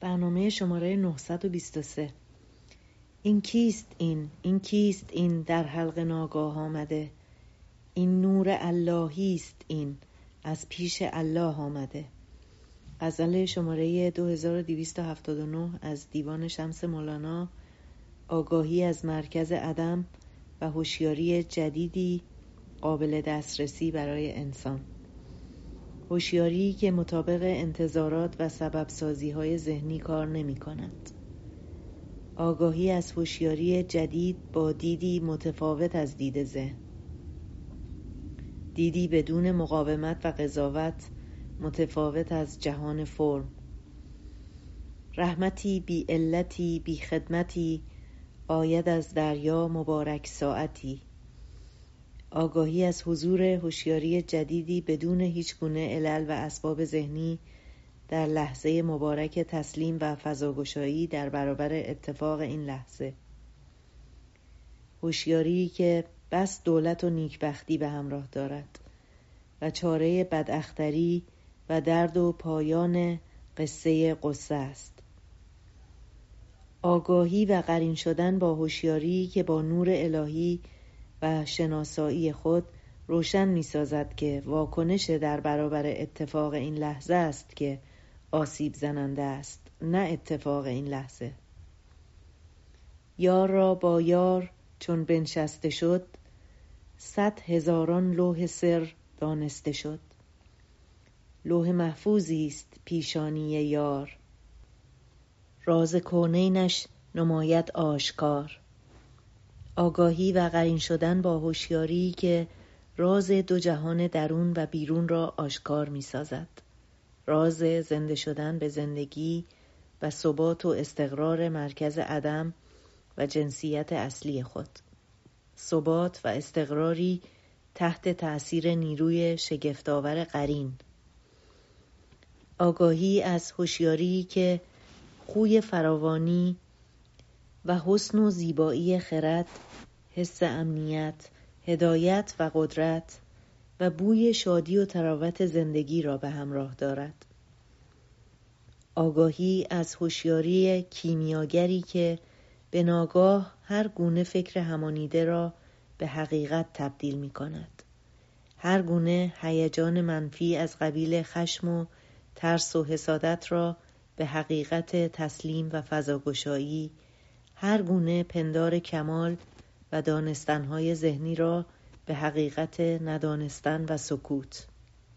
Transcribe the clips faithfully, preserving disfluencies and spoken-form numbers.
برنامه شماره نهصد و بیست و سه. این کیست این؟ این کیست این در حلق ناگاه آمده؟ این نور اللهی است این از پیش الله آمده. غزل شماره دو هزار و دویست و هفتاد و نه از دیوان شمس مولانا. آگاهی از مرکز عدم و هوشیاری جدیدی قابل دسترسی برای انسان. هوشیاری که مطابق انتظارات و سبب سازی های ذهنی کار نمی کند. آگاهی از هوشیاری جدید با دیدی متفاوت از دید ذهن. دیدی بدون مقاومت و قضاوت، متفاوت از جهان فرم. رحمتی بی علتی بی خدمتی، آید از دریا مبارک ساعتی. آگاهی از حضور هوشیاری جدیدی بدون هیچ گونه علل و اسباب ذهنی در لحظه مبارک تسلیم و فضاگشایی در برابر اتفاق این لحظه. هوشیاری که بس دولت و نیکبختی به همراه دارد و چاره بداختری و درد و پایان قصه قصه است. آگاهی و قرین شدن با هوشیاری که با نور الهی و شناسایی خود روشن می سازد که واکنش در برابر اتفاق این لحظه است که آسیب زننده است، نه اتفاق این لحظه. یار را با یار چون بنشسته شد، صد هزاران لوح سر دانسته شد. لوح محفوظی است پیشانی یار، راز کونینش نماید آشکار. آگاهی و قرین شدن با هوشیاری که راز دو جهان درون و بیرون را آشکار می سازد. راز زنده شدن به زندگی و ثبات و استقرار مرکز عدم و جنسیت اصلی خود. ثبات و استقراری تحت تأثیر نیروی شگفت‌آور قرین. آگاهی از هوشیاری که خوی فراوانی و حسن و زیبایی خرد، حس امنیت، هدایت و قدرت و بوی شادی و تراوت زندگی را به همراه دارد. آگاهی از هوشیاری کیمیاگری که به ناگاه هر گونه فکر همانیده را به حقیقت تبدیل می کند. هر گونه هیجان منفی از قبیل خشم و ترس و حسادت را به حقیقت تسلیم و فضاگشایی، هر گونه پندار کمال و دانستنهای ذهنی را به حقیقت ندانستن و سکوت.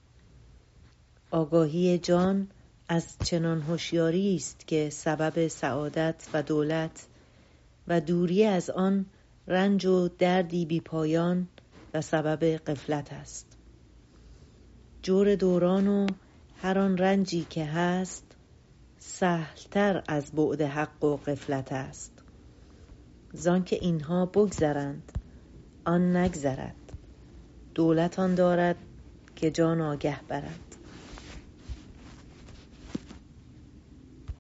آگاهی جان از چنان هوشیاری است که سبب سعادت و دولت و دوری از آن رنج و دردی بی پایان و سبب غفلت است. جور دوران و هر آن رنجی که هست سهلتر از بعد حق و غفلت است. زان که اینها بگذرند آن نگذرد، دولت آن دارد که جان آگه برد.